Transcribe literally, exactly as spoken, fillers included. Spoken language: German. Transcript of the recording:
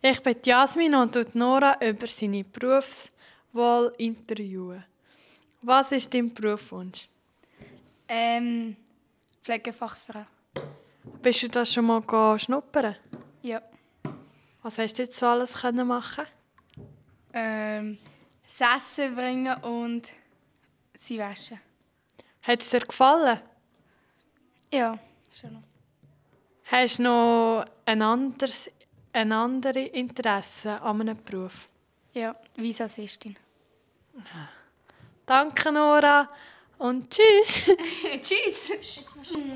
Ich bin Jasmin und tut Nora über seine Berufswahl interviewen. Was ist dein Berufswunsch? Ähm, Pflegefachfrau. Bist du das schon mal schnuppern? Ja. Was hast du jetzt so alles können machen? Ähm, das Essen bringen und sie waschen. Hat es dir gefallen? Ja, schon. Hast du noch ein anderes, ein anderes Interesse an einem Beruf? Ja, Visassistin. Danke, Nora. Und tschüss. Tschüss.